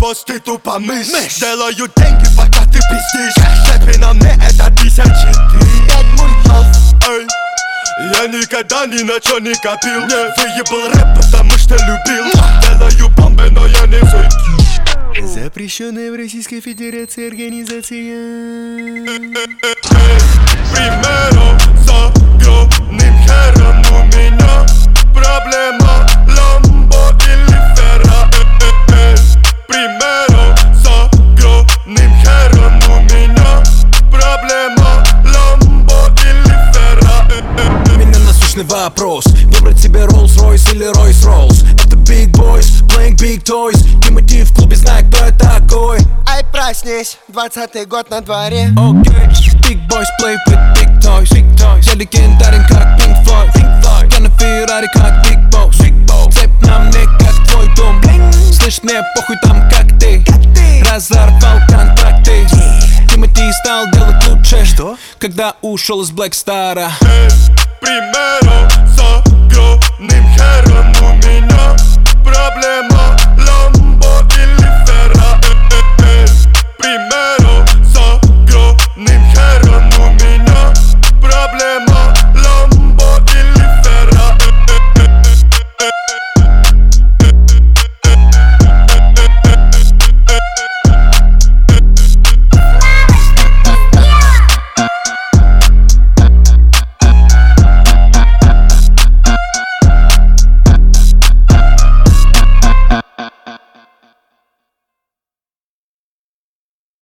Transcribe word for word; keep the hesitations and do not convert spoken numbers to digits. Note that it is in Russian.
босс, ты тупо мышь. Мышь. Делаю деньги, пока ты пиздишь. Шепи на мне, это тысячи три. Пять мультов. Эй, я никогда ни на чё не копил. Не выебал рэп, потому что любил. Делаю бомбы, но я не взлетел. Запрещенная в Российской Федерации организация. Примером с огромным хером у меня проблема Ламбо или Ферра. Примером с огромным хером у меня проблема Ламбо или Ферра. У меня насущный вопрос: выбрать себе Rolls-Royce или Royce-Rolls? Это Big Boys, playing big toys. Тимати в клубе, знает, кто я такой. Ай, проснись, двадцатый год на дворе. Okay. Big boys play with big toys. Big toys. Я легендарен, как Pink Floyd. Pink Floyd. Я на Феррари, как Big Boss. Big Boss. Цепь на мне, как твой дом. Bling. Слышь, мне похуй там, как ты, как ты. Разорвал контракты. Yeah. Тимати стал делать лучше. Что? Когда ушел из Black Star. Примером с